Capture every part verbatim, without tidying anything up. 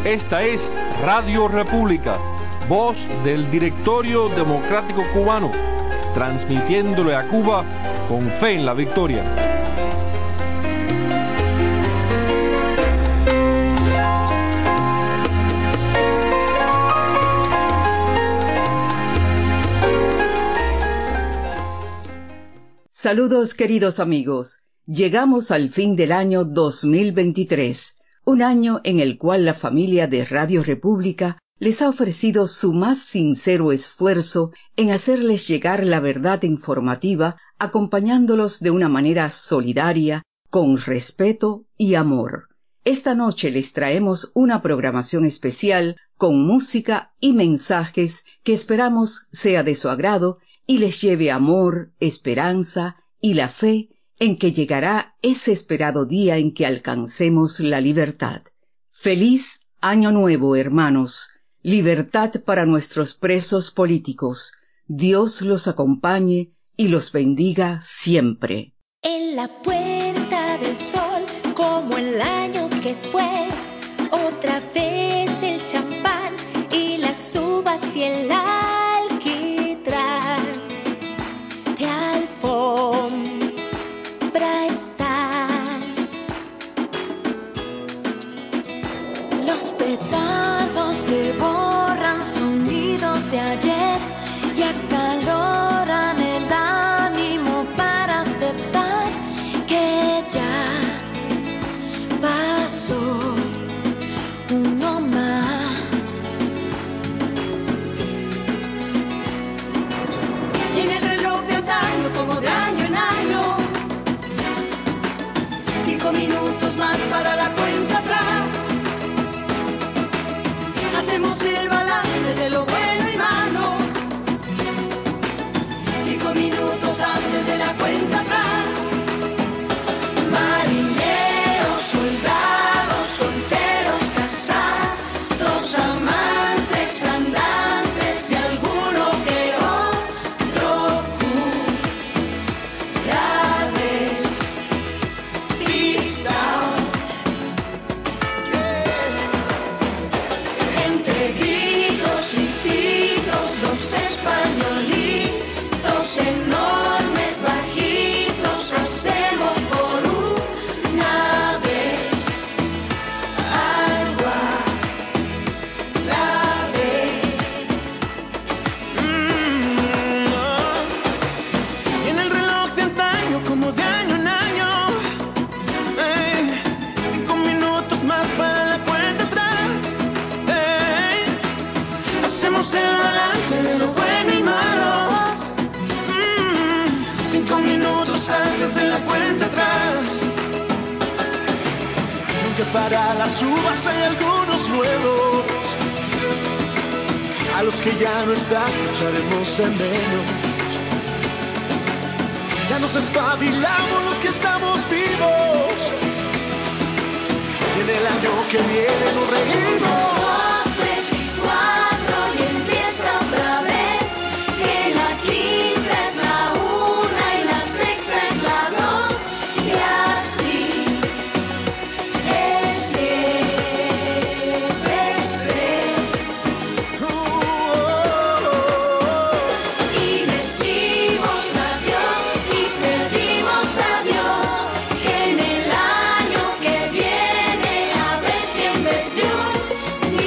Esta es Radio República, voz del Directorio Democrático Cubano, transmitiéndole a Cuba con fe en la victoria. Saludos, queridos amigos. Llegamos al fin del año dos mil veintitrés, un año en el cual la familia de Radio República les ha ofrecido su más sincero esfuerzo en hacerles llegar la verdad informativa, acompañándolos de una manera solidaria, con respeto y amor. Esta noche les traemos una programación especial con música y mensajes que esperamos sea de su agrado y les lleve amor, esperanza y la fe en que llegará ese esperado día en que alcancemos la libertad. ¡Feliz Año Nuevo, hermanos! Libertad para nuestros presos políticos. Dios los acompañe y los bendiga siempre. En la puerta del sol, como el año que fue, otra vez el champán y las uvas y el alquitrán de alfombra están. Los petardos le borran sonidos de ayer y acaloran el ánimo para aceptar que ya pasó uno más. Y en el reloj de antaño, como de año en año, cinco minutos más para la cuenta atrás. Hacemos el balance de lo bueno y malo, cinco minutos antes de la cuenta atrás. Marineros, soldados, solteros, casados, amantes, andantes y alguno que otro cura despistado. Entre gritos y pitos, los españolitos enormes, bajitos, hacemos por una vez algo a la vez. Y en el reloj de antaño, como de año en año, ey, cinco minutos más para la cuenta atrás, ey, hacemos el balance de lo bueno y malo, mm, cinco minutos antes de la cuenta atrás. Aunque para las uvas hay algunos nuevos, a los que ya no están echaremos de menos. Ya nos espabilamos los que estamos vivos, y en el año que viene nos reímos. Dos, tres y cuatro y empieza otra vez, que la quinta es la una y la sexta es la dos, y así es siempre es tres. Oh, oh, oh. Y decimos adiós y pedimos a Dios que en el año que viene, a ver si en vez de un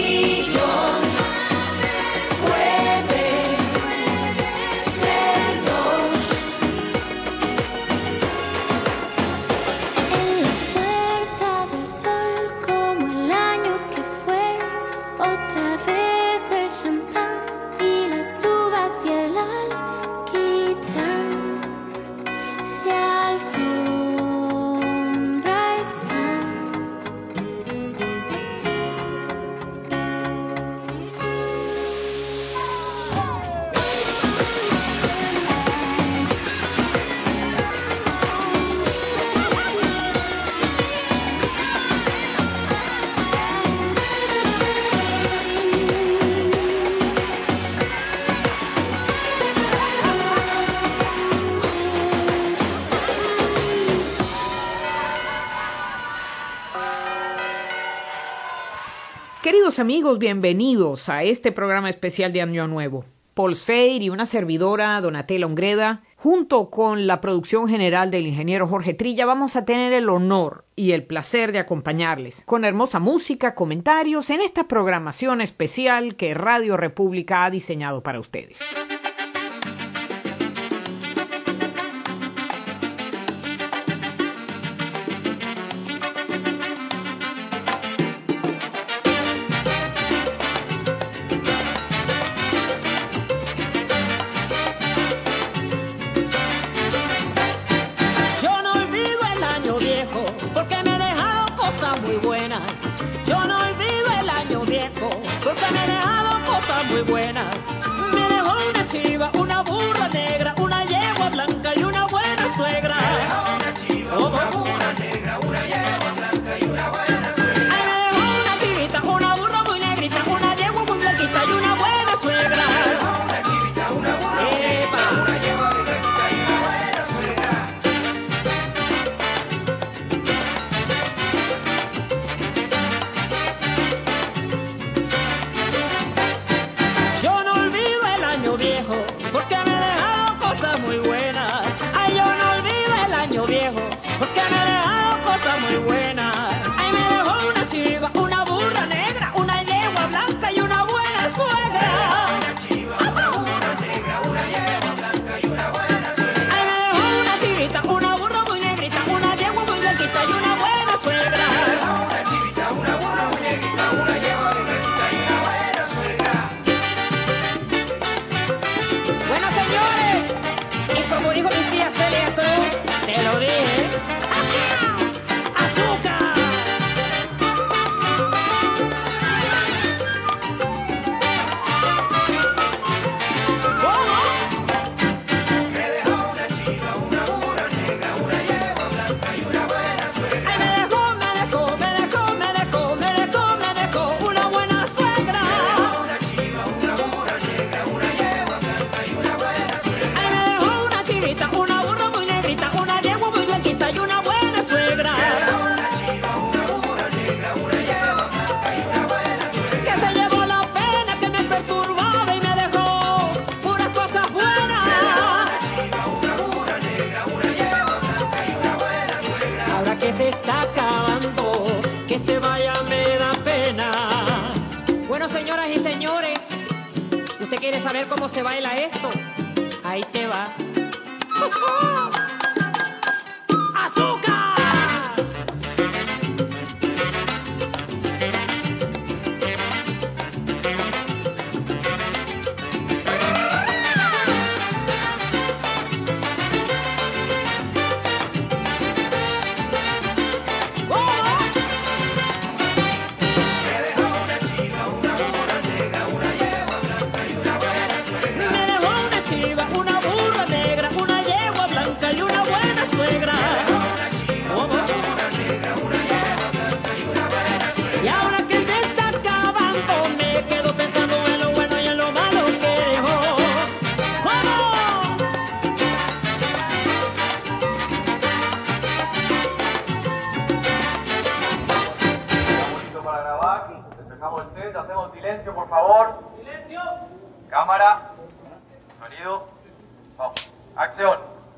Queridos amigos, bienvenidos a este programa especial de Año Nuevo. Paul Sfeir y una servidora, Donatella Ongreda, junto con la producción general del ingeniero Jorge Trilla, vamos a tener el honor y el placer de acompañarles con hermosa música, comentarios en esta programación especial que Radio República ha diseñado para ustedes. Muy buenas, me dejó una chiva, una burra negra, una yegua blanca y una buena suegra. Me dejó una chiva, oh, una burra negra, una yegua blanca y una buena suegra. Ay, me dejó una chivita, una burra muy negrita, una yegua muy blanquita y una buena suegra. Me dejó una chivita, una burra muy negrita, una yegua muy blanquita y una buena suegra. Yo no olvido el año viejo porque me dejaron cosas muy buenas. Ay, yo no olvido el año viejo porque me dejaron cosas muy buenas. Ay, me dejó una chiva, una burra negra, una yegua blanca y una buena suegra. Me dejó una chiva, una burra negra, una yegua blanca y una buena suegra. Ay, me dejó una chivita, una burra muy negrita, una yegua muy blanquita y una buena suegra. Me dejó una chivita, una burra muy negrita, una yegua muy blanquita y una buena suegra. Bueno, señores, y como dijo mi tía Celia Cruz, te lo dije, ¡azúcar! ¿Cómo? Me dejó una chiva, una burra negra, una yegua blanca y una buena suegra. Ay, me dejó, me dejó, me dejó, me dejó, me dejó, me dejó una buena suegra. Me dejó una chiva, una burra negra, una yegua blanca y una buena suegra. Ay, me dejó una chivita, una burra muy negrita, una yegua muy blanquita y una buena suegra. Me dejó una chiva, una burra negra, una yegua blanca y una buena suegra. Que se llevó la pena que me perturbaba y me dejó puras cosas buenas. Me dejó una chiva, una burra negra, una yegua blanca y una buena suegra. Ahora que se está acabando, que se vaya me da pena. Bueno, señoras y señores, ¿usted quiere saber cómo se baila esto? Ahí te va. ¡Azúcar! ¿Cómo? Me dejó una chiva, una burra negra, una yegua blanca y una buena suegra. Me dejó una chiva, una burra negra, una yegua blanca y una buena suegra. ¿Cómo? Y ahora que se está acabando, me quedo pensando en lo bueno y en lo malo que dejó. ¿Cómo? Listo para grabar. Empezamos el set, hacemos silencio, por favor. Silencio. Cámara. Sonido. Vamos. Acción.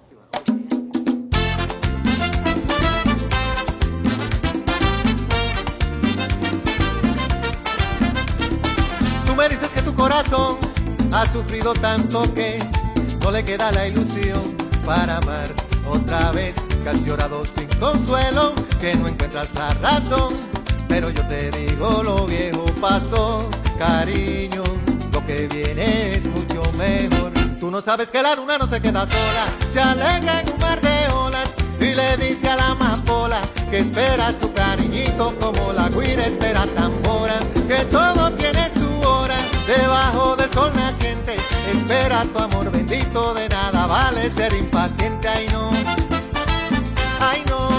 Tú me dices que tu corazón ha sufrido tanto que no le queda la ilusión para amar otra vez, que has llorado sin consuelo, que no encuentras la razón. Pero yo te digo, lo viejo pasó, cariño, lo que viene es mucho mejor. Tú no sabes que la luna no se queda sola, se alegra en un mar de olas y le dice a la amapola que espera su cariñito como la guira espera tambora, que todo tiene su hora debajo del sol naciente. Espera tu amor bendito, de nada vale ser impaciente. Ay no, ay no.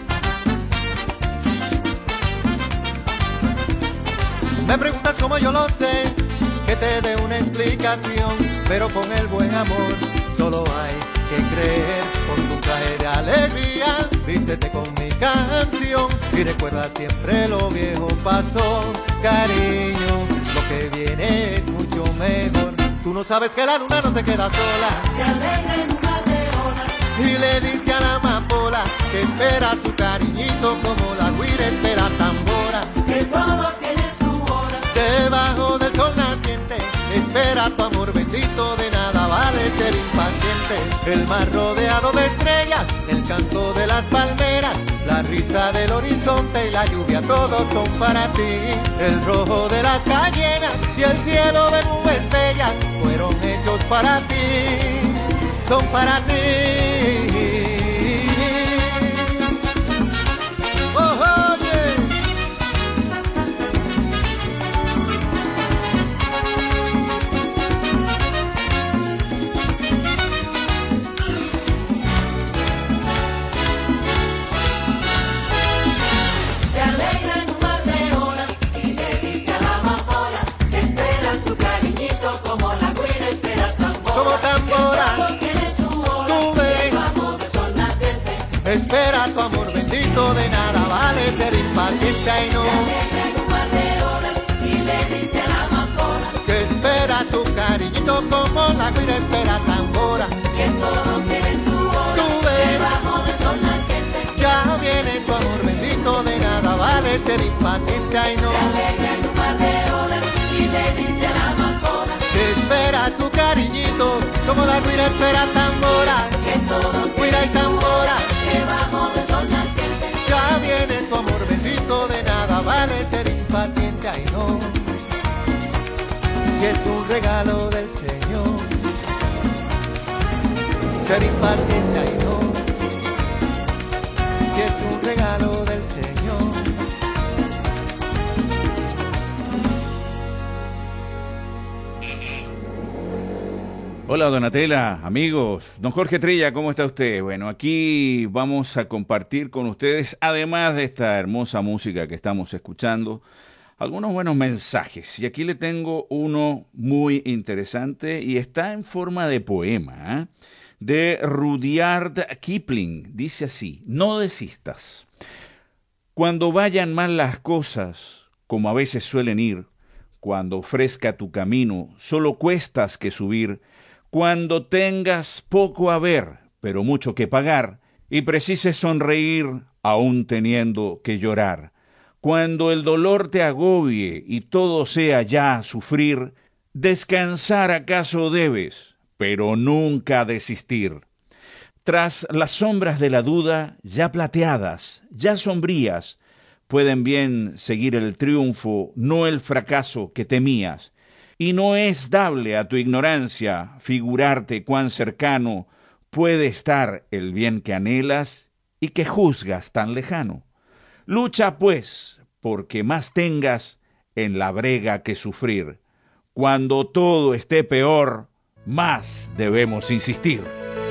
Me preguntas cómo yo lo sé, que te dé una explicación, pero con el buen amor solo hay que creer. Con tu traje de alegría, vístete con mi canción y recuerda siempre lo viejo pasó, cariño, lo que viene es mucho mejor. Tú no sabes que la luna no se queda sola, Se alegra en un mar de olas. y le dice a la amapola que espera su cariñito como la guira espera tambora. Que todo tiene su hora. Debajo del sol naciente espera tu amor bendito, de nada vale ser impaciente. El mar rodeado de estrellas, el canto de las palmeras, la risa del horizonte y la lluvia, todos son para ti. El rojo de las cayenas y el cielo de nubes bellas fueron hechos para ti, son para ti. Oh, oye. Se alegra en un mar de olas y le dice a la amapola que espera su cariñito como la guira espera tambora. Como tambora. Que todo tiene su hora. Tú ves. Debajo del sol naciente. Espera tu amor bendito, de nada vale ser impaciente. Ay no, Se alegra en un mar de olas y le dice a la amapola que espera su cariñito como la guira espera tambora. que todo tiene su hora. Tú ves. Debajo del sol naciente. Ya viene tu amor bendito, de nada vale ser impaciente. Ay no, Se alegra en un mar de olas y le dice a la amapola que espera su cariñito como la guira espera tambora. que todo Guira tiene y su hora. tambora. Debajo del sol naciente. Ya viene tu amor bendito, de nada vale ser impaciente. Ay no, si es un regalo del Señor, ser impaciente. Ay no, si es un regalo del Señor. Hola Donatella, amigos. Don Jorge Trilla, ¿cómo está usted? Bueno, aquí vamos a compartir con ustedes, además de esta hermosa música que estamos escuchando, algunos buenos mensajes. Y aquí le tengo uno muy interesante y está en forma de poema, ¿eh? De Rudyard Kipling. Dice así: no desistas. Cuando vayan mal las cosas, como a veces suelen ir, cuando ofrezca tu camino solo cuestas que subir, cuando tengas poco a ver, pero mucho que pagar, y precises sonreír aún teniendo que llorar, cuando el dolor te agobie y todo sea ya sufrir, descansar acaso debes, pero nunca desistir. Tras las sombras de la duda, ya plateadas, ya sombrías, pueden bien seguir el triunfo, no el fracaso que temías. Y no es dable a tu ignorancia figurarte cuán cercano puede estar el bien que anhelas y que juzgas tan lejano. Lucha, pues, porque más tengas en la brega que sufrir. Cuando todo esté peor, más debemos insistir.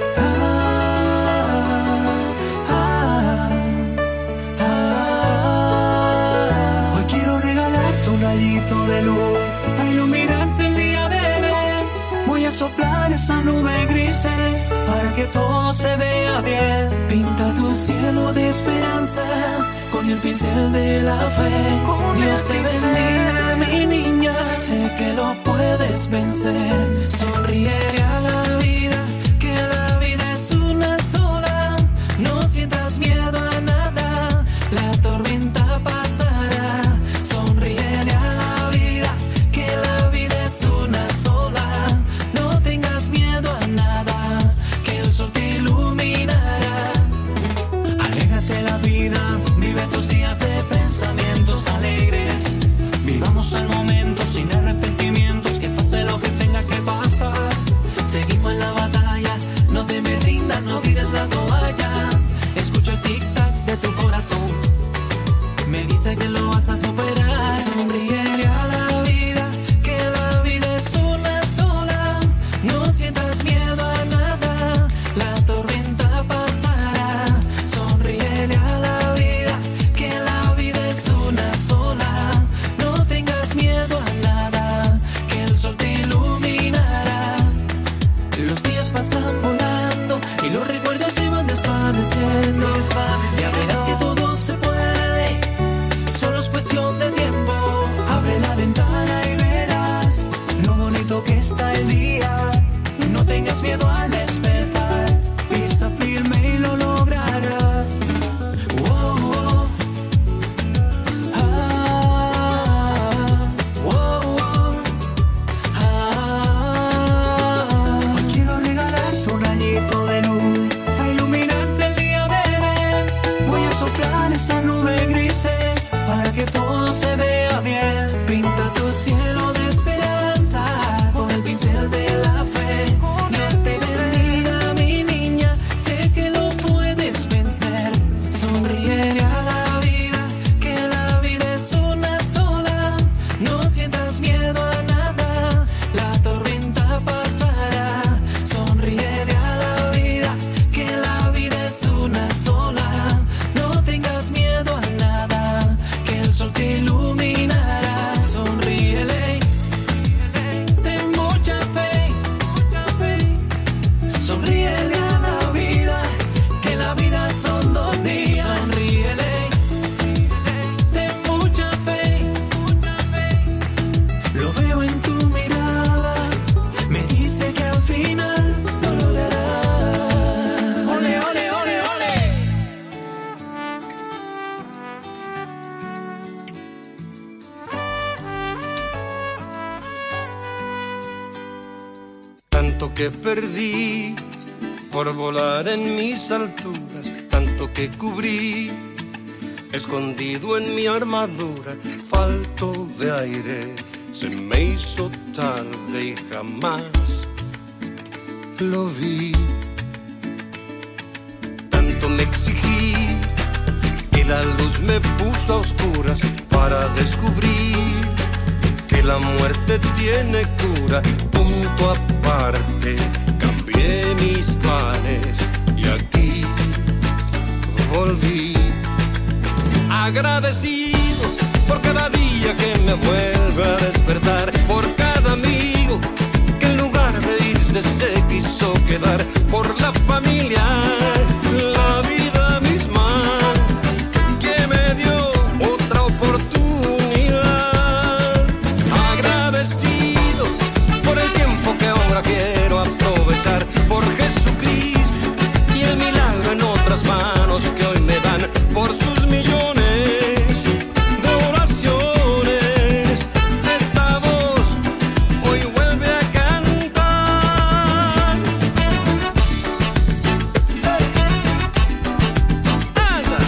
Hoy quiero regalarte un rayito de luz para iluminarte el día, bebé. Voy a soplar esa nube grises para que todo se vea bien. Pinta tu cielo de esperanza con el pincel de la fe. Dios te bendiga, mi niña, sé que lo puedes vencer. Sonríe a la vida, que la vida es una sola. No sientas miedo a nada, la tormenta pasará. Sonríele a la vida, que la vida es una sola. No tengas miedo a nada, que el sol te iluminará. Alégrate de la vida, vive tus días de pensamientos alegres. Vivamos el momento sin arrepentimientos, que pase lo que tenga que pasar. Seguimos en la batalla, no te me rindas, no tires la toalla. Escucho el tic-tac de tu corazón, me dice que lo vas a superar. Sonríele a la vida, que la vida es una sola. No sientas miedo a nada, la tormenta pasará. Sonríele a la vida, que la vida es una sola. No tengas miedo a nada, que el sol te iluminará. Los días pasan volando y los recuerdos se van desvaneciendo. Ya verás que todo se puede, solo es cuestión de tiempo. Abre que perdí por volar en mis alturas, tanto que cubrí, escondido en mi armadura, falto de aire, se me hizo tarde y jamás lo vi. Tanto me exigí que la luz me puso a oscuras para descubrir que la muerte tiene cura. Punto aparte, cambié mis planes y aquí volví. Agradecido por cada día que me vuelve a despertar, por cada amigo que en lugar de irse se quiso quedar, por la familia, la vida misma que me dio otra oportunidad. Agradecido por el tiempo que ahora quiero aprovechar, por Jesucristo y el milagro en otras manos que hoy me dan, por sus millones de oraciones. Esta voz hoy vuelve a cantar. Anda.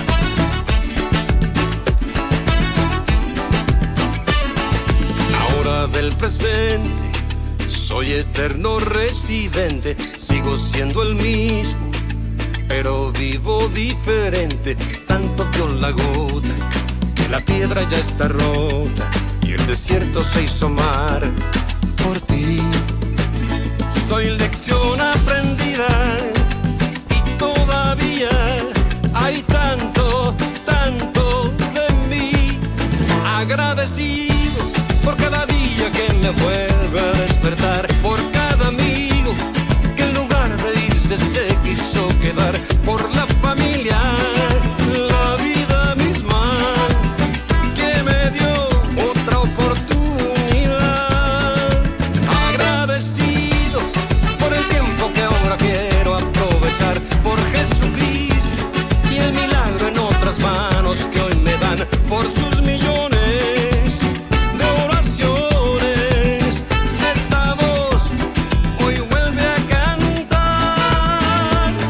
Ahora del presente soy eterno residente, sigo siendo el mismo, pero vivo diferente. Tanto dio la gota que la piedra ya está rota y el desierto se hizo mar por ti. Soy lección aprendida y todavía hay tanto, tanto de mí. Agradecido por cada día que me vuelve a despertar, por cada amigo que en lugar de irse se quiso quedar, por la familia, la vida misma que me dio otra oportunidad. Agradecido por el tiempo que ahora quiero aprovechar, por Jesucristo y el milagro en otras manos que hoy me dan, por sus millones de oraciones. Esta voz hoy vuelve a cantar.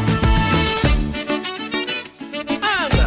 Anda.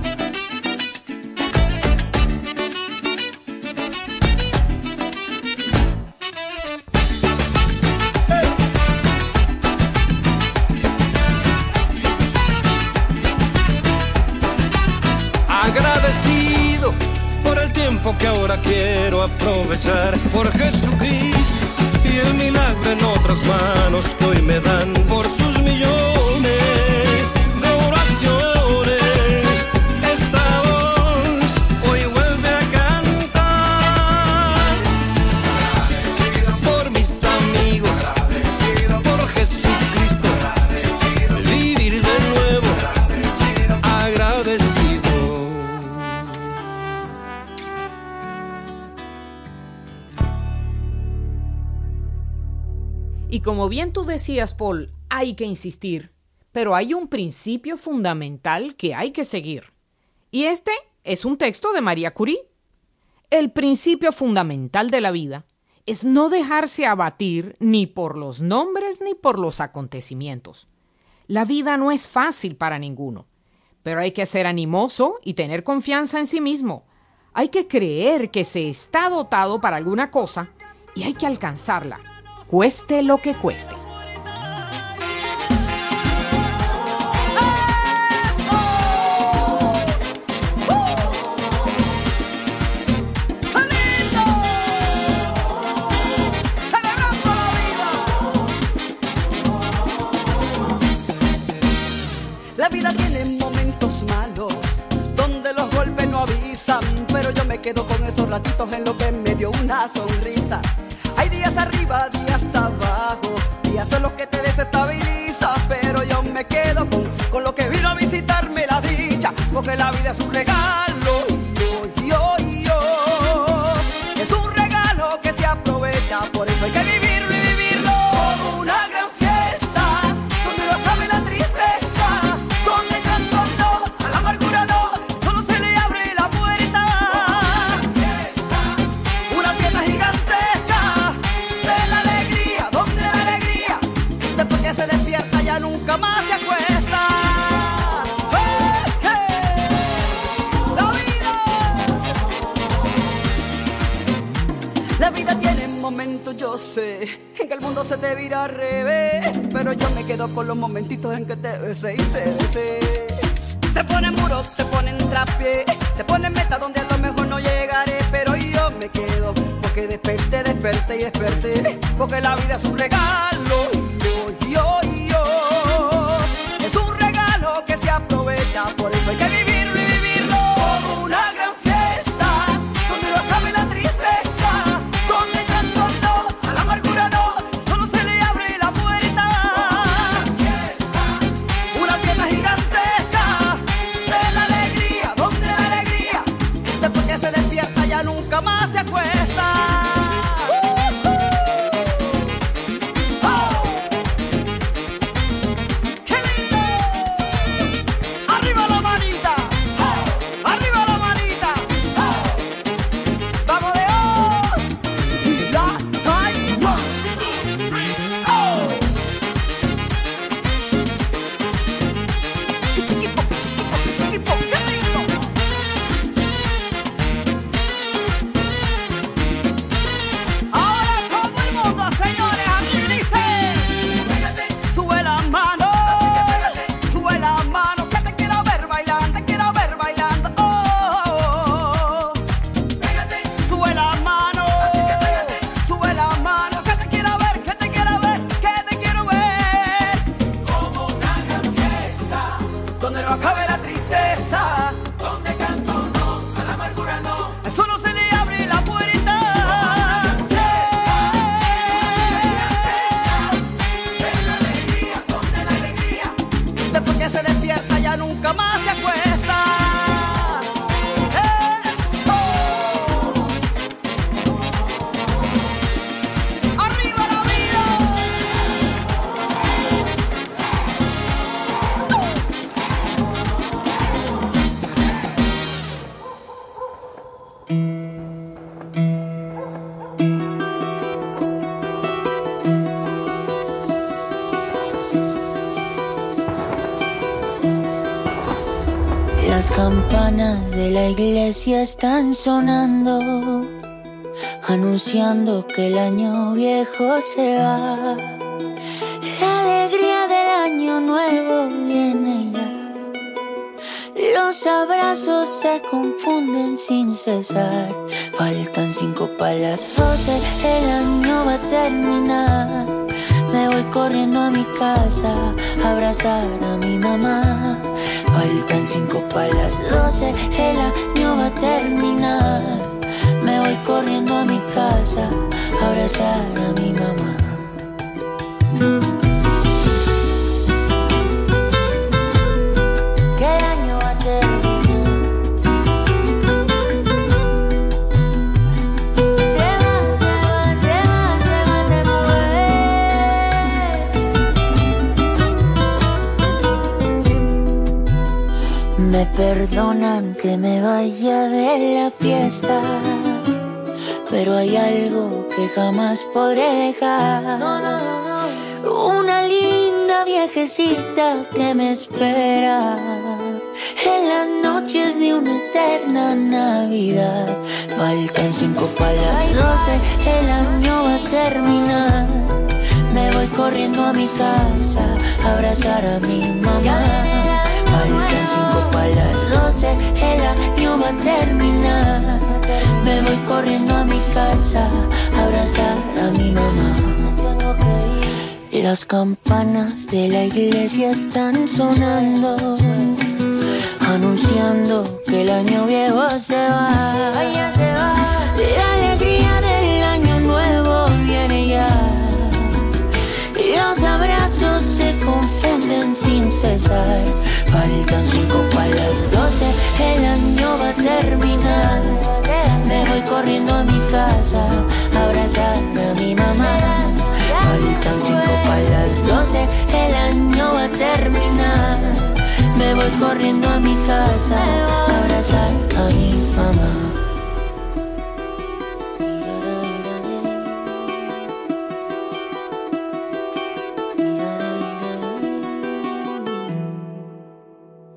Agradecido por el tiempo que ahora quiero aprovechar, por Jesucristo y el milagro en otras manos que hoy me dan, por sus millones de oraciones. Esta voz hoy vuelve a cantar. Por mis amigos, por Jesucristo, vivir de nuevo, agradecido. Y como bien tú decías, Paul, hay que insistir, pero hay un principio fundamental que hay que seguir. Y este es un texto de María Curie. El principio fundamental de la vida es no dejarse abatir ni por los nombres ni por los acontecimientos. La vida no es fácil para ninguno, pero hay que ser animoso y tener confianza en sí mismo. Hay que creer que se está dotado para alguna cosa y hay que alcanzarla, cueste lo que cueste. La vida tiene momentos malos, donde los golpes no avisan, pero yo me quedo con esos ratitos en lo que me dio una sonrisa. Hay días arriba, días abajo, días son los que te desestabilizan, pero yo me quedo con, con lo que vino a visitarme la dicha, porque la vida es un regalo, yo, yo, yo, es un regalo que se aprovecha, por eso hay que vivirlo y vivirlo como una gran fiesta, donde no acabe la tristeza, donde el llanto no, a la amargura no, solo se le abre la puerta, una fiesta gigantesca de la alegría, donde la alegría nunca más se acuesta. ¡Hey, hey! La vida, la vida tiene momentos, yo sé, en que el mundo se te vira al revés, pero yo me quedo con los momentitos en que te besé y te besé. Te ponen muro, te ponen trapié, te ponen meta donde a lo mejor no llegaré, pero yo me quedo porque desperté, desperté y desperté, porque la vida es un regalo y yo, yo, yo, es un regalo que se aprovecha, por eso hay que vivirlo y vivirlo como una gran fiesta, donde no acabe la tristeza, donde canto todo, a la amargura no, solo se le abre la puerta, una fiesta gigantesca de la alegría, donde la alegría, después que se despierta ya nunca más se acuesta. Las campanas de la iglesia están sonando, anunciando que el año viejo se va. La alegría del año nuevo viene ya. Los abrazos se confunden sin cesar. Faltan cinco para las doce, el año va a terminar. Me voy corriendo a mi casa a abrazar a mi mamá. Faltan cinco para las doce, el año va a terminar. Me voy corriendo a mi casa a abrazar a mi mamá. Que el año va a terminar. Se va, se va, se va, se va, se mueve. Me perdonan que me vaya de la fiesta, pero hay algo que jamás podré dejar. No, no, no. Una linda viejecita que me espera en las noches de una eterna Navidad. Faltan cinco para las doce, el año va a terminar. Me voy corriendo a mi casa a abrazar a mi mamá. Faltan cinco para las doce, el año va a terminar. Me voy corriendo a mi casa a abrazar a mi mamá. Las campanas de la iglesia están sonando, anunciando que el año viejo se va. La alegría del año nuevo viene ya. Los abrazos se confunden sin cesar. Faltan cinco para las doce, el año va a terminar. Me voy corriendo a mi casa a abrazar a mi mamá. Faltan cinco para las doce, el año va a terminar. Me voy corriendo a mi casa a abrazar a mi mamá.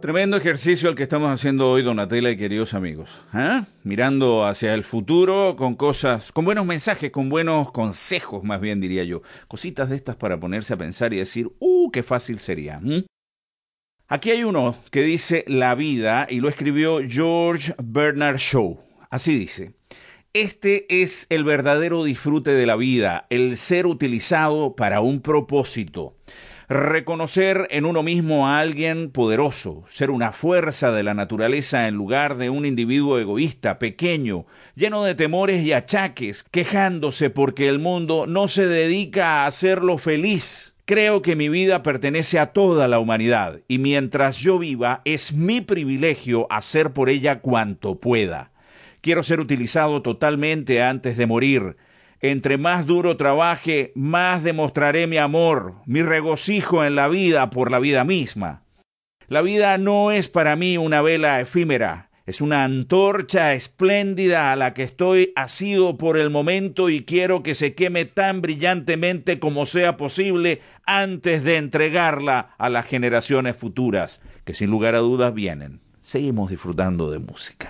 Tremendo ejercicio el que estamos haciendo hoy, Donatella y queridos amigos. ¿Eh? Mirando hacia el futuro con cosas, con buenos mensajes, con buenos consejos, más bien diría yo. Cositas de estas para ponerse a pensar y decir, ¡uh, qué fácil sería! ¿Mm? Aquí hay uno que dice la vida y lo escribió George Bernard Shaw. Así dice: este es el verdadero disfrute de la vida, el ser utilizado para un propósito. Reconocer en uno mismo a alguien poderoso, ser una fuerza de la naturaleza en lugar de un individuo egoísta, pequeño, lleno de temores y achaques, quejándose porque el mundo no se dedica a hacerlo feliz. Creo que mi vida pertenece a toda la humanidad y mientras yo viva es mi privilegio hacer por ella cuanto pueda. Quiero ser utilizado totalmente antes de morir. Entre más duro trabaje, más demostraré mi amor, mi regocijo en la vida por la vida misma. La vida no es para mí una vela efímera, es una antorcha espléndida a la que estoy asido por el momento y quiero que se queme tan brillantemente como sea posible antes de entregarla a las generaciones futuras, que sin lugar a dudas vienen. Seguimos disfrutando de música.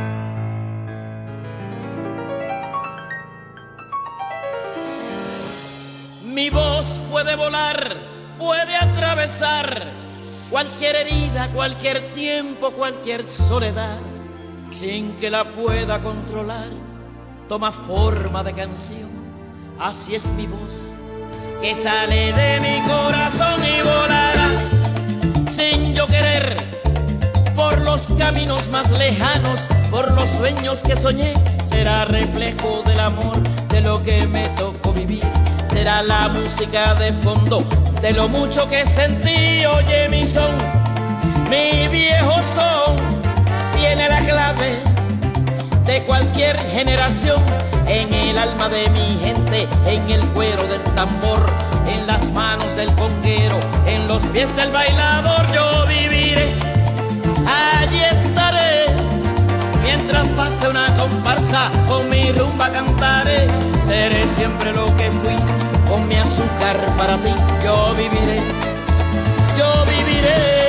Mi voz puede volar, puede atravesar cualquier herida, cualquier tiempo, cualquier soledad, sin que la pueda controlar. Toma forma de canción, así es mi voz, que sale de mi corazón y volará, sin yo querer, por los caminos más lejanos, por los sueños que soñé. Será reflejo del amor, de lo que me tocó vivir. Será la música de fondo de lo mucho que sentí. Oye mi son, mi viejo son, tiene la clave de cualquier generación. En el alma de mi gente, en el cuero del tambor, en las manos del conguero, en los pies del bailador. Yo viviré, allí estaré, mientras pase una comparsa, con mi rumba cantaré. Seré siempre lo que fui, con mi azúcar para ti. Yo viviré, yo viviré.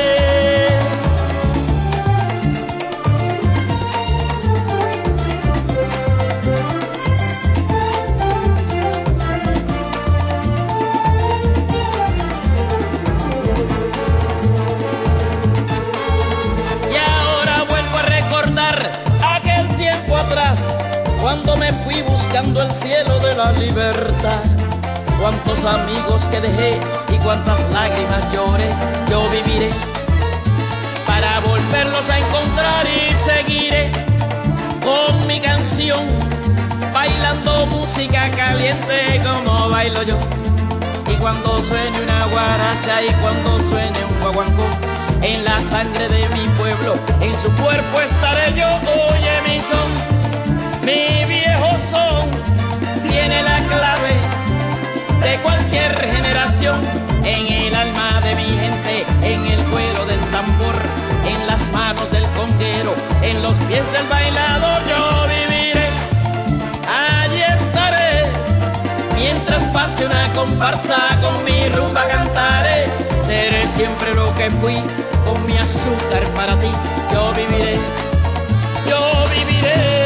Y ahora vuelvo a recordar aquel tiempo atrás, cuando me fui buscando el cielo de la libertad. Cuántos amigos que dejé y cuántas lágrimas lloré. Yo viviré para volverlos a encontrar y seguiré con mi canción, bailando música caliente como bailo yo. Y cuando suene una guaracha y cuando suene un guaguancó, en la sangre de mi pueblo, en su cuerpo estaré yo. Oye mi son, mi viejo son, tiene la clave de cualquier generación. En el alma de mi gente, en el cuero del tambor, en las manos del conguero, en los pies del bailador. Yo viviré, allí estaré, mientras pase una comparsa, con mi rumba cantaré. Seré siempre lo que fui, con mi azúcar para ti. Yo viviré, yo viviré.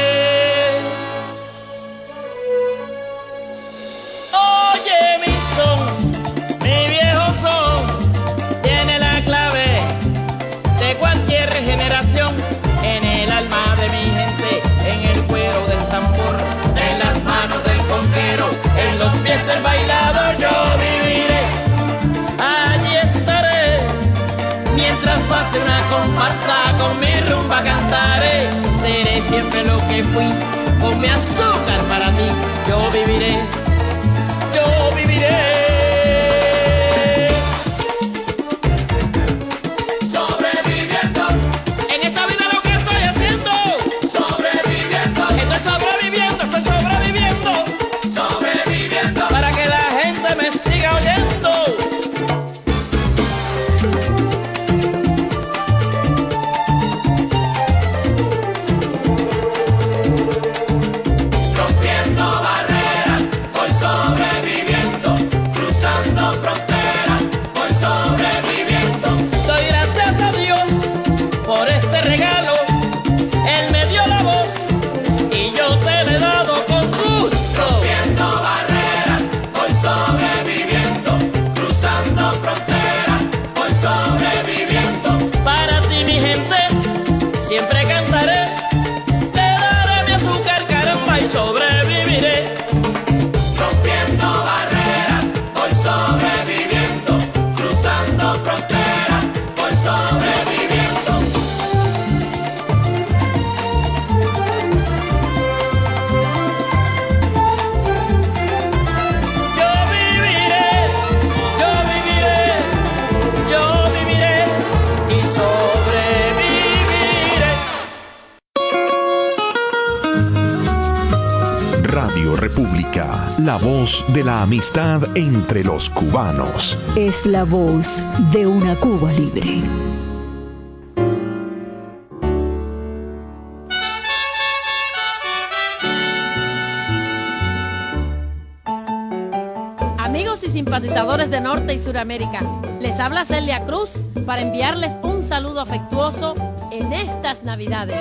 Mi viejo son, tiene la clave de cualquier generación. En el alma de mi gente, en el cuero del tambor, en las manos del conquero, en los pies del bailador. Yo viviré, allí estaré, mientras pase una comparsa, con mi rumba cantaré. Seré siempre lo que fui, con mi azúcar para ti. Yo viviré, yo viviré. Rompiendo barreras, voy sobreviviendo. República, la voz de la amistad entre los cubanos. Es la voz de una Cuba libre. Amigos y simpatizadores de Norte y Suramérica, les habla Celia Cruz para enviarles un saludo afectuoso en estas Navidades.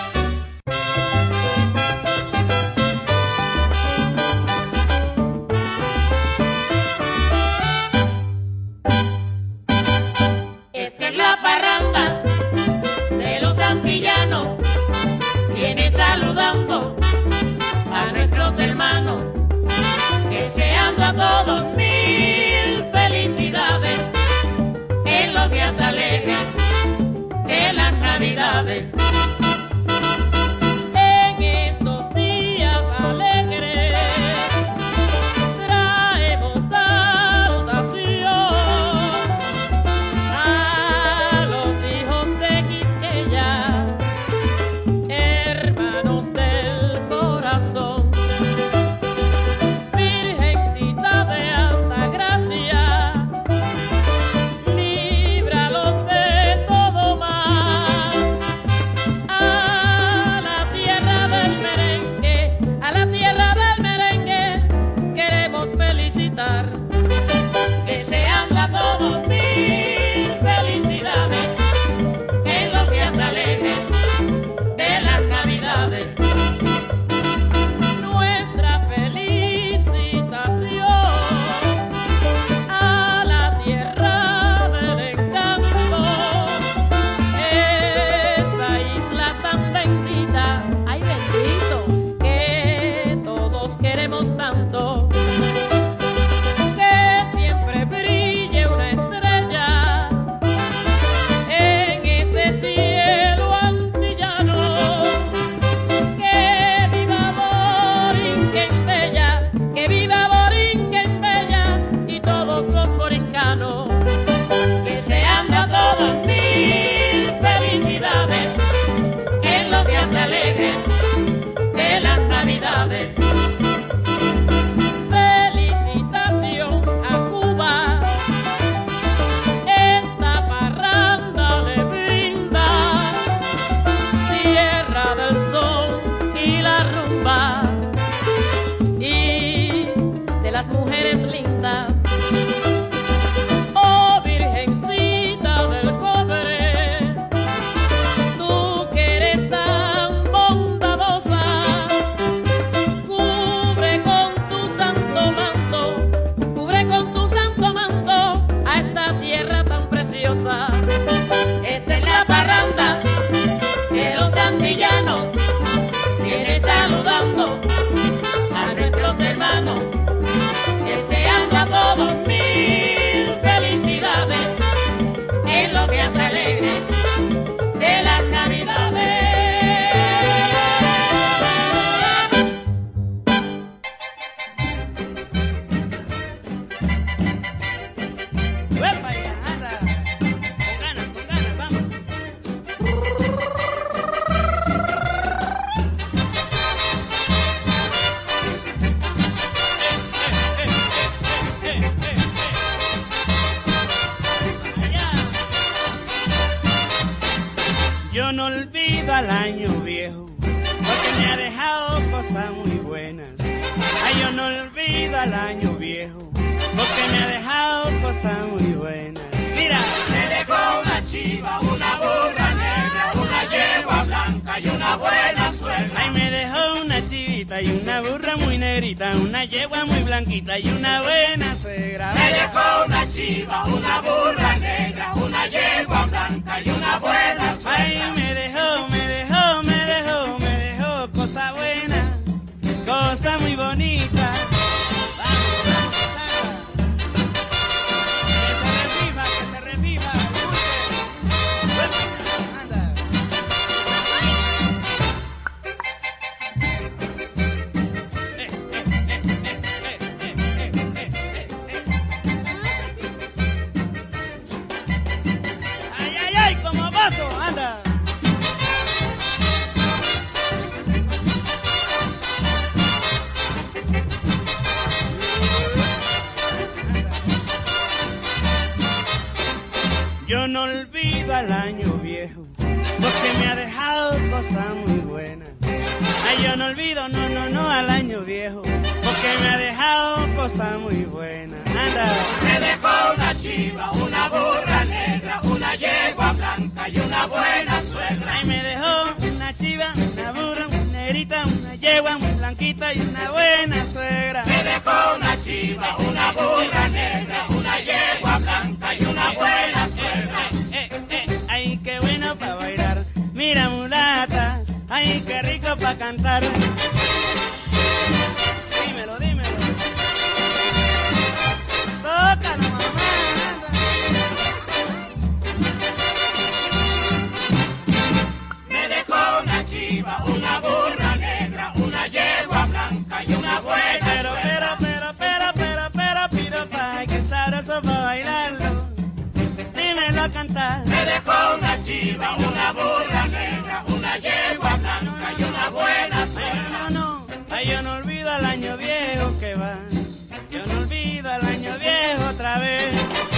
Esta es la parranda de los antillanos, viene saludando a nuestros hermanos, deseando a todos mil felicidades en los días alegres de las Navidades. En estos días alegres traemos salutación a los hijos de Quisqueya, hermanos del corazón. Virgencita de alta gracia, líbralos de todo mal. A la tierra del merengue, a la tierra del merengue, queremos felicitar, deseando a todos mil felicidades en los días alegres de las Navidades. Nuestra felicitación a la tierra del encanto, esa isla tan bendita, ay bendito, que todos queremos tanto, que siempre brille una estrella en ese cielo antillano, que viva Borinquenbella, que viva Borinquenbella y todos los borincanos, deseando a todos mil felicidades en los días alegres de las Navidades. Felicitación a Cuba, esta parranda le brinda, tierra del sol y la rumba, y de las mujeres lindas. Oh Virgencita del cobre, tú que eres tan bondadosa, cubre con tu santo manto, cubre con tu santo manto a esta tierra tan preciosa. Esta es la parranda de los antillanos, viene saludando a nuestros hermanos, deseando a todos mil felicidades en los días alegres de las Navidades. ¡Uepa, ya, anda! Con ganas, con ganas, vamos. Yo no olvido al año viejo, porque me ha dejado cosas muy buenas. Ay, yo no olvido al año viejo, porque me ha dejado cosas muy buenas. Mira, Me dejó una chiva, una burra negra, una yegua blanca y una buena suegra. ay, me dejó una chivita y una burra muy negrita, una yegua muy blanquita y una buena suegra. Me dejó una chiva, una burra negra, una yegua blanca y una buena suegra. Ay, me dejó, me dejó, me dejó, me dejó cosa buena, cosa muy bonita. Vamos, vamos, saca. Que se reviva, que se reviva. Anda. Eh, eh, eh, eh, eh, eh, eh, eh, eh, eh. Yo no olvido al año viejo, porque me ha dejado cosas muy buenas. Ay, yo no olvido, no, no, no, al año viejo, porque me ha dejado cosas muy buenas. Anda. Me dejó una chiva, una burra negra, una yegua blanca y una buena suegra. Ay, me dejó una chiva, una burra, una negrita, una yegua muy blanquita y una buena suegra. Me dejó una chiva, una burra negra, una yegua blanca y una buena suegra. Eh, eh, eh, ay, qué bueno para bailar. Mira, mulata, ay, qué rico para cantar. Dímelo, dímelo. Tócalo, mamá. Me dejó una chiva, una burra negra, una yegua blanca y una buena pero, suegra. Pero, pero, pero, pero, pero, pero, pa, qué sabroso para bailarlo. Dímelo a cantar. Me dejó una chiva, una burra negra, una yegua blanca y una buena suegra. No, no, ay, yo no olvido al año viejo que va. Yo no olvido al año viejo otra vez.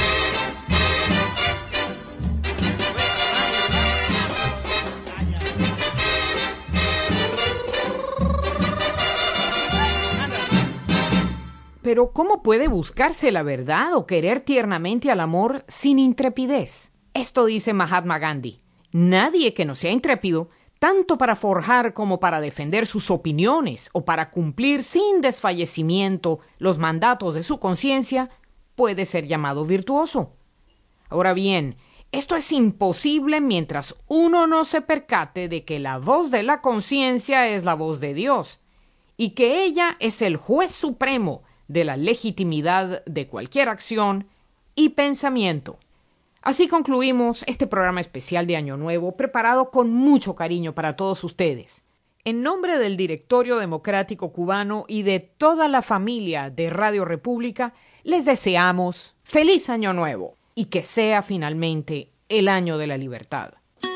Pero ¿cómo puede buscarse la verdad o querer tiernamente al amor sin intrepidez? Esto dice Mahatma Gandhi. Nadie que no sea intrépido, tanto para forjar como para defender sus opiniones o para cumplir sin desfallecimiento los mandatos de su conciencia, puede ser llamado virtuoso. Ahora bien, esto es imposible mientras uno no se percate de que la voz de la conciencia es la voz de Dios y que ella es el juez supremo de la legitimidad de cualquier acción y pensamiento. Así concluimos este programa especial de Año Nuevo, preparado con mucho cariño para todos ustedes. En nombre del Directorio Democrático Cubano y de toda la familia de Radio República, les deseamos feliz Año Nuevo y que sea finalmente el año de la libertad.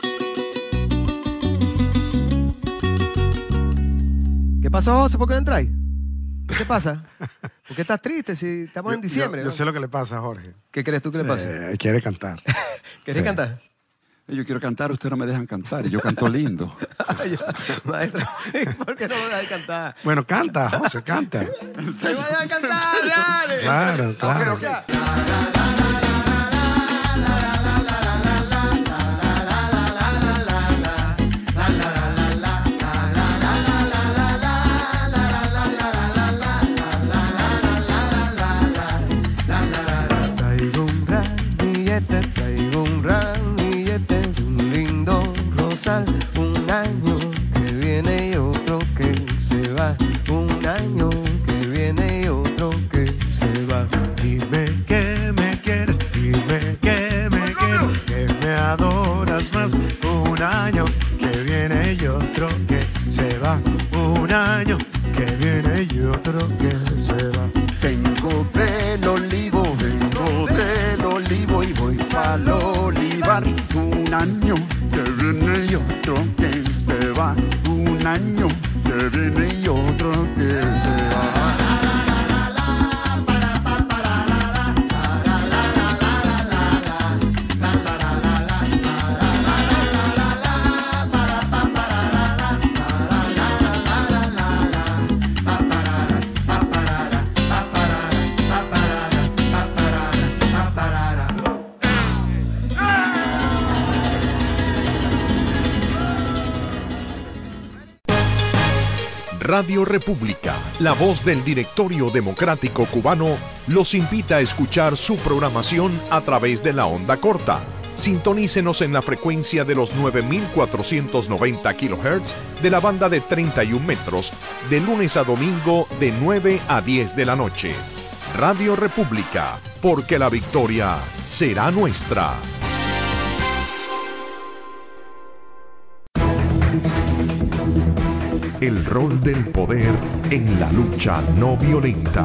¿Qué pasó, José? ¿Por qué no entráis? ¿Qué te pasa? ¿Por qué estás triste si estamos yo, en diciembre? Yo, yo ¿no? sé lo que le pasa a Jorge. ¿Qué crees tú que le pasa? Eh, quiere cantar. ¿Quieres sí. cantar? Yo quiero cantar, ustedes no me dejan cantar y yo canto lindo. Ay, maestro, ¿por qué no me dejas cantar? Bueno, canta, José, canta. ¡Me voy a cantar, dale! Claro, claro. Okay, okay. Traigo un ramillete, traigo un ramillete de un lindo rosal. Un año que viene y otro que se va. Un año que viene y otro que se va. Dime que me quieres, dime que me quieres, que me adoras más. Un año que viene y otro que se va. Un año que viene y otro que se va. Vengo del olivo, vengo del olivo y voy pa'l olivar. Un año que viene y otro que se va. Un año que viene y otro que se va. Radio República, la voz del Directorio Democrático Cubano, los invita a escuchar su programación a través de la onda corta. Sintonícenos en la frecuencia de los nueve mil cuatrocientos noventa kilohertz de la banda de treinta y un metros, de lunes a domingo de nueve a diez de la noche. Radio República, porque la victoria será nuestra. El rol del poder en la lucha no violenta.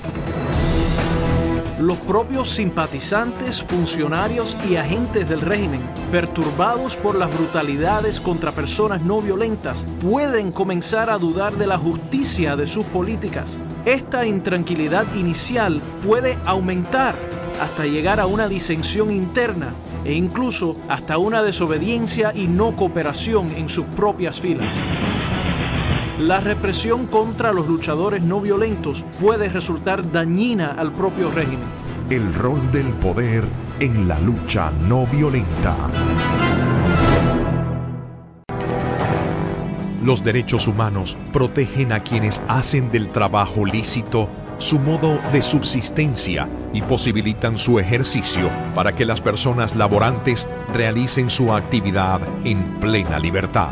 Los propios simpatizantes, funcionarios y agentes del régimen, perturbados por las brutalidades contra personas no violentas, pueden comenzar a dudar de la justicia de sus políticas. Esta intranquilidad inicial puede aumentar hasta llegar a una disensión interna e incluso hasta una desobediencia y no cooperación en sus propias filas. La represión contra los luchadores no violentos puede resultar dañina al propio régimen. El rol del poder en la lucha no violenta. Los derechos humanos protegen a quienes hacen del trabajo lícito su modo de subsistencia y posibilitan su ejercicio para que las personas laborantes realicen su actividad en plena libertad.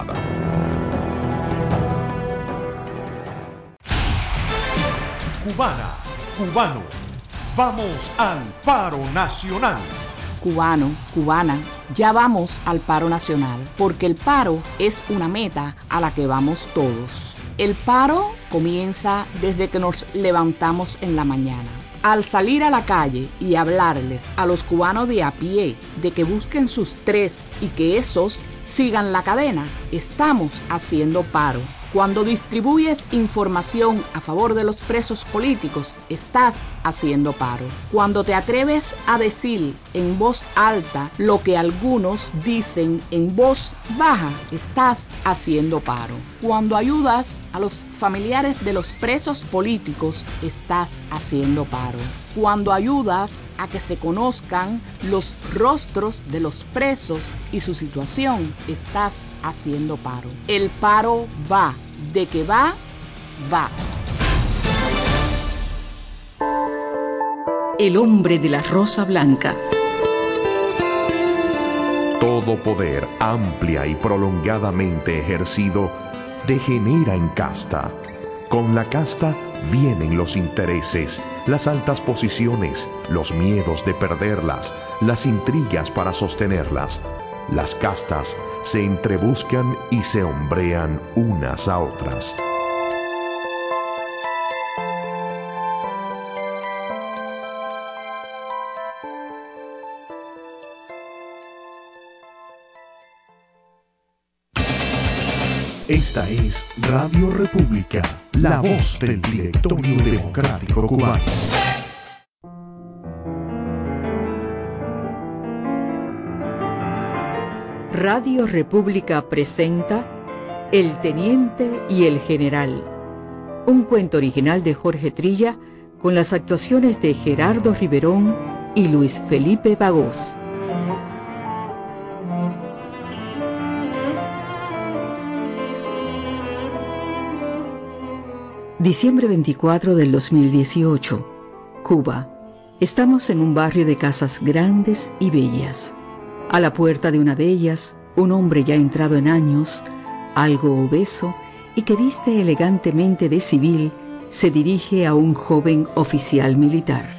Cubana, cubano, vamos al paro nacional. Cubano, cubana, ya vamos al paro nacional, porque el paro es una meta a la que vamos todos. El paro comienza desde que nos levantamos en la mañana. Al salir a la calle y hablarles a los cubanos de a pie de que busquen sus tres y que esos sigan la cadena, estamos haciendo paro. Cuando distribuyes información a favor de los presos políticos, estás haciendo paro. Cuando te atreves a decir en voz alta lo que algunos dicen en voz baja, estás haciendo paro. Cuando ayudas a los familiares de los presos políticos, estás haciendo paro. Cuando ayudas a que se conozcan los rostros de los presos y su situación, estás haciendo paro. El paro va, de que va, va. El hombre de la rosa blanca. Todo poder amplia y prolongadamente ejercido degenera en casta. Con la casta vienen los intereses, las altas posiciones, los miedos de perderlas, las intrigas para sostenerlas. Las castas se entrebuscan y se hombrean unas a otras. Esta es Radio República, la voz del Directorio Democrático Cubano. Radio República presenta El Teniente y el General, un cuento original de Jorge Trilla con las actuaciones de Gerardo Riverón y Luis Felipe Bagós. Diciembre veinticuatro del dos mil dieciocho, Cuba. Estamos en un barrio de casas grandes y bellas. A la puerta de una de ellas, un hombre ya entrado en años, algo obeso y que viste elegantemente de civil, se dirige a un joven oficial militar.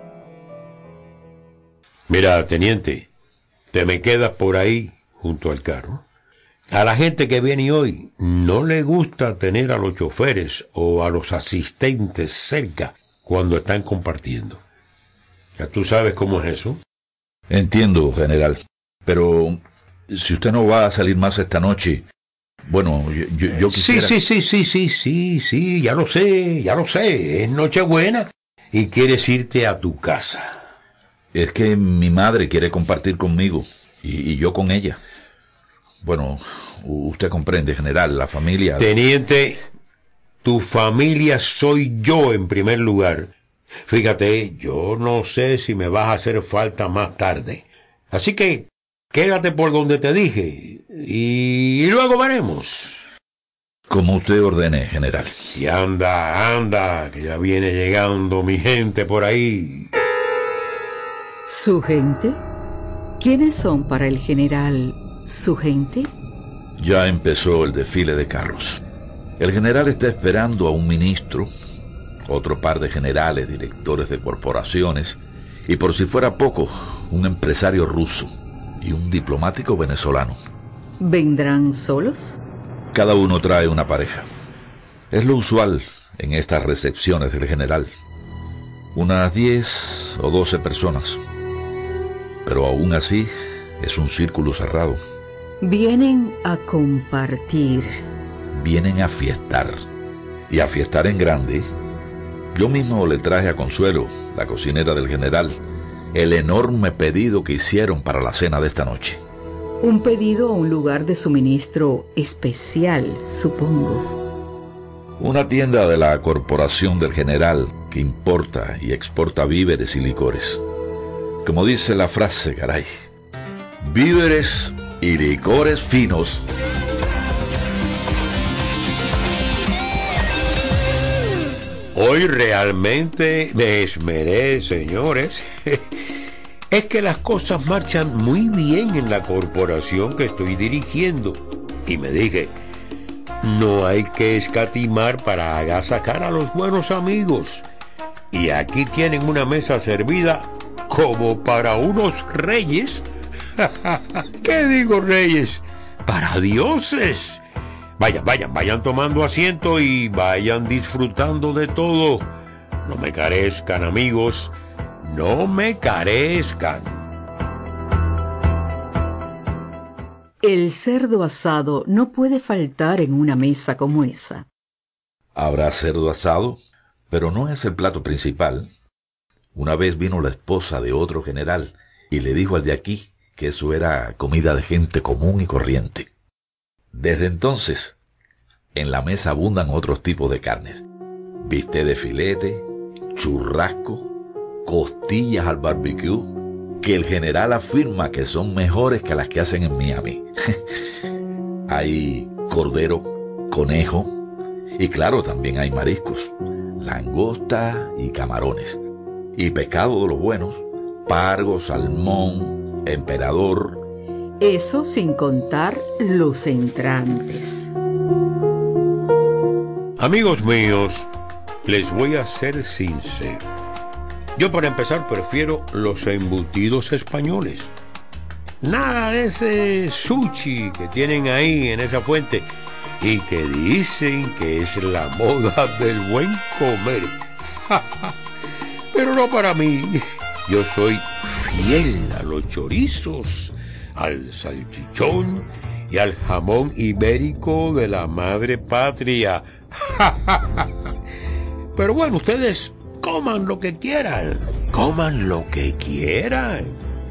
Mira, teniente, te me quedas por ahí junto al carro. A la gente que viene hoy no le gusta tener a los choferes o a los asistentes cerca cuando están compartiendo. ¿Ya tú sabes cómo es eso? Entiendo, general. Pero si usted no va a salir más esta noche, bueno, yo, yo, yo quisiera... Sí, sí, sí, sí, sí, sí, sí, ya lo sé, ya lo sé. Es Nochebuena y quieres irte a tu casa. Es que mi madre quiere compartir conmigo y, y yo con ella. Bueno, usted comprende, general, la familia... Teniente, tu familia soy yo en primer lugar. Fíjate, yo no sé si me vas a hacer falta más tarde. Así que... quédate por donde te dije, y luego veremos. Como usted ordene, general. Y anda, anda, que ya viene llegando mi gente por ahí. ¿Su gente? ¿Quiénes son para el general su gente? Ya empezó el desfile de carros. El general está esperando a un ministro, otro par de generales, directores de corporaciones, y por si fuera poco, un empresario ruso y un diplomático venezolano. ¿Vendrán solos? Cada uno trae una pareja. Es lo usual en estas recepciones del general. Unas diez o doce personas. Pero aún así es un círculo cerrado. Vienen a compartir. Vienen a fiestar. Y a fiestar en grande. Yo mismo le traje a Consuelo, la cocinera del general, el enorme pedido que hicieron para la cena de esta noche. Un pedido a un lugar de suministro especial, supongo. Una tienda de la Corporación del General que importa y exporta víveres y licores. Como dice la frase, caray, víveres y licores finos. Hoy realmente me esmeré, señores. Es que las cosas marchan muy bien en la corporación que estoy dirigiendo. Y me dije, no hay que escatimar para agasajar a los buenos amigos. Y aquí tienen una mesa servida como para unos reyes. ¿Qué digo, reyes? Para dioses. Vayan, vayan, vayan tomando asiento y vayan disfrutando de todo. No me carezcan, amigos. No me carezcan. El cerdo asado no puede faltar en una mesa como esa. Habrá cerdo asado, pero no es el plato principal. Una vez vino la esposa de otro general y le dijo al de aquí que eso era comida de gente común y corriente. Desde entonces, en la mesa abundan otros tipos de carnes. Bistec de filete, churrasco, costillas al barbecue, que el general afirma que son mejores que las que hacen en Miami. Hay cordero, conejo y claro, también hay mariscos, langosta y camarones. Y pescado de los buenos, pargo, salmón, emperador. Eso sin contar los entrantes. Amigos míos, les voy a ser sincero. Yo para empezar prefiero los embutidos españoles. Nada de ese sushi que tienen ahí en esa fuente y que dicen que es la moda del buen comer. Pero no para mí. Yo soy fiel a los chorizos, al salchichón y al jamón ibérico de la madre patria. Pero bueno, ustedes coman lo que quieran, coman lo que quieran.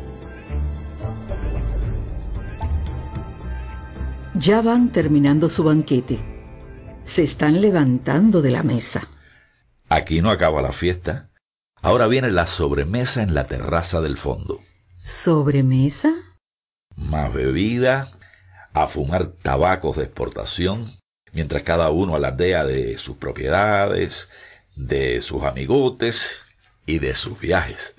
Ya van terminando su banquete. Se están levantando de la mesa. Aquí no acaba la fiesta. Ahora viene la sobremesa en la terraza del fondo. ¿Sobremesa? Más bebida, a fumar tabacos de exportación, mientras cada uno alardea de sus propiedades, de sus amigotes y de sus viajes.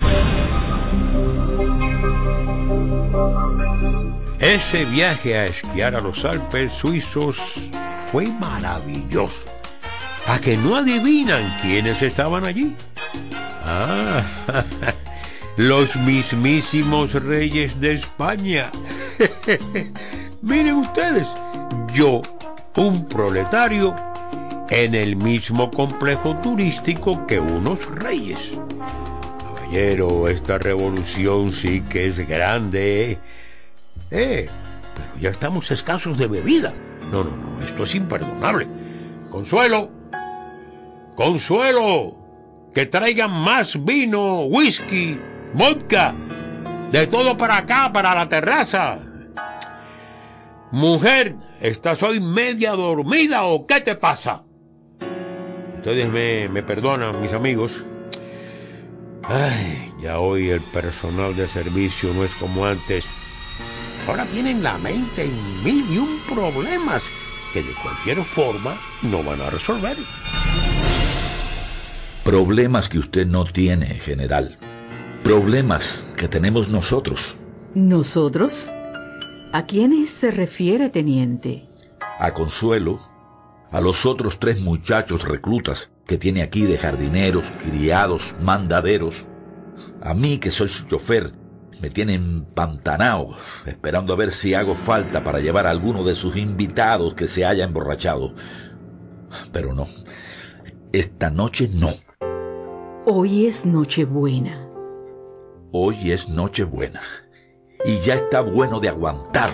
Ese viaje a esquiar a los Alpes suizos fue maravilloso. ¿A que no adivinan quiénes estaban allí? Ah, los mismísimos reyes de España. Miren ustedes, yo, un proletario, en el mismo complejo turístico que unos reyes. Caballero, esta revolución sí que es grande. Eh, pero ya estamos escasos de bebida. No, no, no, esto es imperdonable. Consuelo, Consuelo, que traigan más vino, whisky, vodka, de todo para acá, para la terraza. Mujer, ¿estás hoy media dormida o qué te pasa? Ustedes me, me perdonan, mis amigos. Ay, ya hoy el personal de servicio no es como antes. Ahora tienen la mente en mil y un problemas que de cualquier forma no van a resolver. Problemas que usted no tiene, general. Problemas que tenemos nosotros. ¿Nosotros? ¿A quiénes se refiere, teniente? A Consuelo, a los otros tres muchachos reclutas que tiene aquí de jardineros, criados, mandaderos. A mí, que soy su chofer, me tiene empantanado, esperando a ver si hago falta para llevar a alguno de sus invitados que se haya emborrachado. Pero no, esta noche no. Hoy es Nochebuena. Hoy es Nochebuena. Y ya está bueno de aguantar.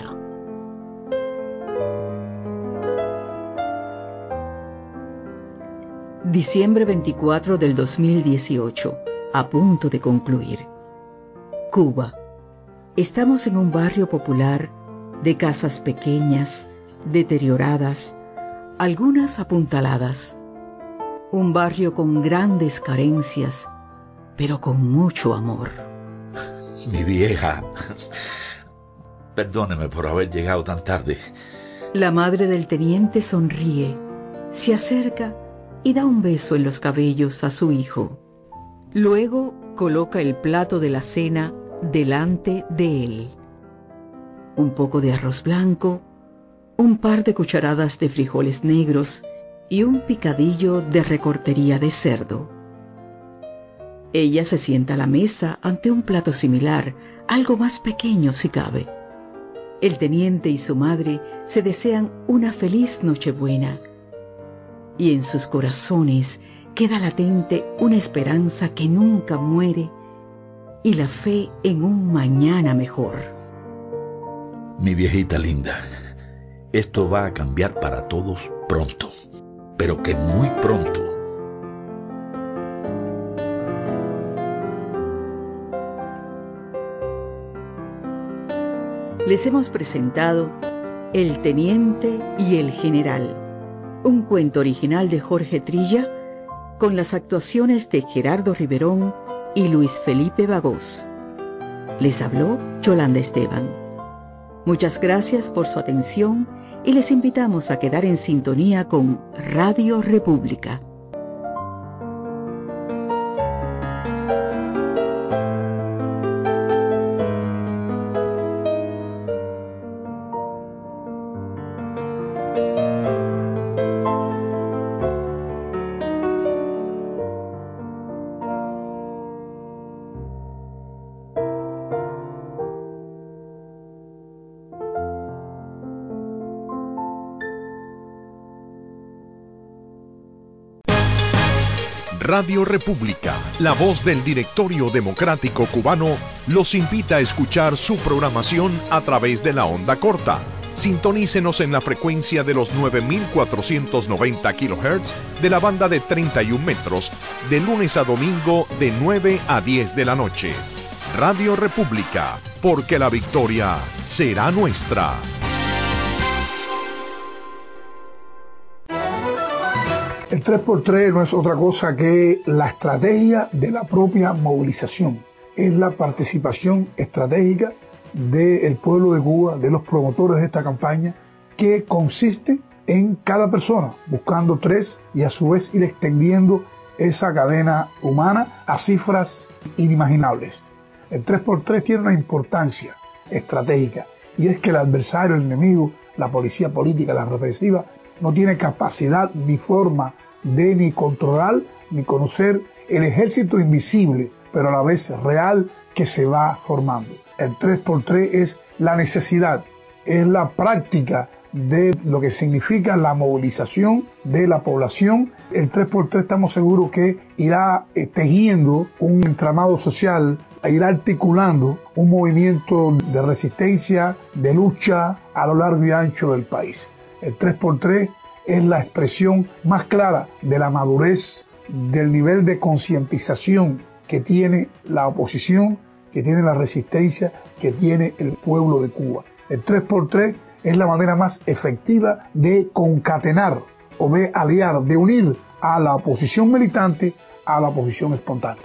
Diciembre veinticuatro del dos mil dieciocho, a punto de concluir. Cuba. Estamos en un barrio popular de casas pequeñas, deterioradas, algunas apuntaladas. Un barrio con grandes carencias, pero con mucho amor. Mi vieja, perdóneme por haber llegado tan tarde. La madre del teniente sonríe, se acerca y da un beso en los cabellos a su hijo. Luego coloca el plato de la cena delante de él. Un poco de arroz blanco, un par de cucharadas de frijoles negros y un picadillo de recortería de cerdo. Ella se sienta a la mesa ante un plato similar, algo más pequeño si cabe. El teniente y su madre se desean una feliz Nochebuena, y en sus corazones queda latente una esperanza que nunca muere y la fe en un mañana mejor. Mi viejita linda, esto va a cambiar para todos pronto, pero que muy pronto. Les hemos presentado El Teniente y el General, un cuento original de Jorge Trilla, con las actuaciones de Gerardo Riverón y Luis Felipe Bagós. Les habló Yolanda Esteban. Muchas gracias por su atención y les invitamos a quedar en sintonía con Radio República. Radio República, la voz del Directorio Democrático Cubano, los invita a escuchar su programación a través de la onda corta. Sintonícenos en la frecuencia de los nueve mil cuatrocientos noventa kilohertz de la banda de treinta y un metros, de lunes a domingo de nueve a diez de la noche. Radio República, porque la victoria será nuestra. El tres por tres no es otra cosa que la estrategia de la propia movilización. Es la participación estratégica del pueblo de Cuba, de los promotores de esta campaña, que consiste en cada persona buscando tres y a su vez ir extendiendo esa cadena humana a cifras inimaginables. El tres por tres tiene una importancia estratégica y es que el adversario, el enemigo, la policía política, la represiva, no tiene capacidad ni forma de ni controlar ni conocer el ejército invisible, pero a la vez real, que se va formando. El tres por tres es la necesidad, es la práctica de lo que significa la movilización de la población. El tres por tres estamos seguros que irá tejiendo un entramado social, irá articulando un movimiento de resistencia, de lucha a lo largo y ancho del país. El tres por tres es la expresión más clara de la madurez, del nivel de concientización que tiene la oposición, que tiene la resistencia, que tiene el pueblo de Cuba. El tres por tres es la manera más efectiva de concatenar o de aliar, de unir a la oposición militante a la oposición espontánea.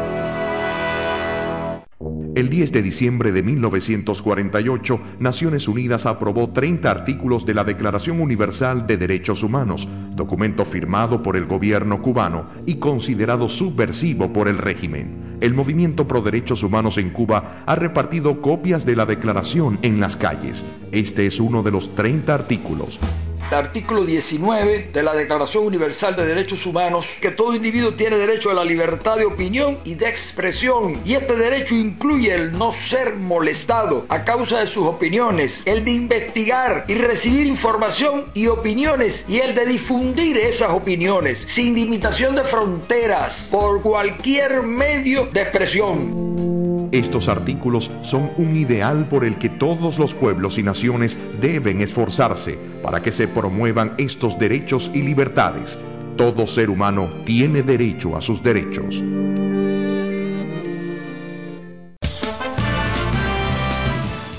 El diez de diciembre de mil novecientos cuarenta y ocho, Naciones Unidas aprobó treinta artículos de la Declaración Universal de Derechos Humanos, documento firmado por el gobierno cubano y considerado subversivo por el régimen. El movimiento pro derechos humanos en Cuba ha repartido copias de la declaración en las calles. Este es uno de los treinta artículos. El artículo diecinueve de la Declaración Universal de Derechos Humanos, que todo individuo tiene derecho a la libertad de opinión y de expresión, y este derecho incluye el no ser molestado a causa de sus opiniones, el de investigar y recibir información y opiniones, y el de difundir esas opiniones sin limitación de fronteras por cualquier medio de expresión. Estos artículos son un ideal por el que todos los pueblos y naciones deben esforzarse para que se promuevan estos derechos y libertades. Todo ser humano tiene derecho a sus derechos.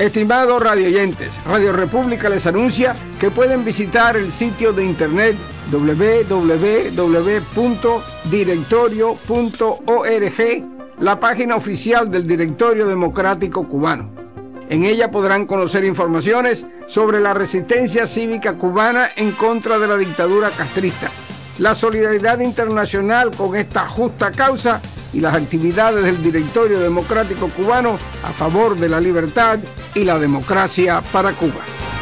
Estimados radioyentes, Radio República les anuncia que pueden visitar el sitio de internet doble u doble u doble u punto directorio punto org, la página oficial del Directorio Democrático Cubano. En ella podrán conocer informaciones sobre la resistencia cívica cubana en contra de la dictadura castrista, la solidaridad internacional con esta justa causa y las actividades del Directorio Democrático Cubano a favor de la libertad y la democracia para Cuba.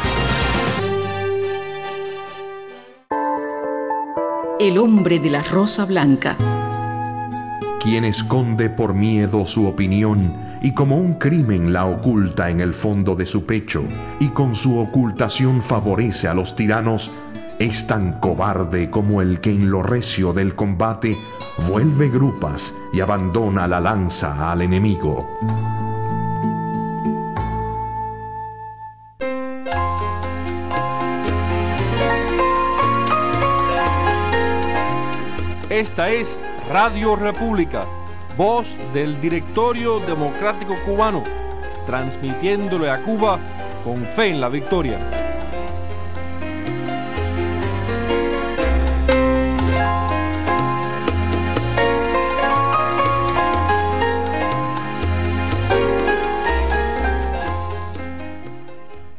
El hombre de la rosa blanca. Quien esconde por miedo su opinión y como un crimen la oculta en el fondo de su pecho y con su ocultación favorece a los tiranos, es tan cobarde como el que en lo recio del combate vuelve grupas y abandona la lanza al enemigo. Esta es Radio República, voz del Directorio Democrático Cubano, transmitiéndole a Cuba con fe en la victoria.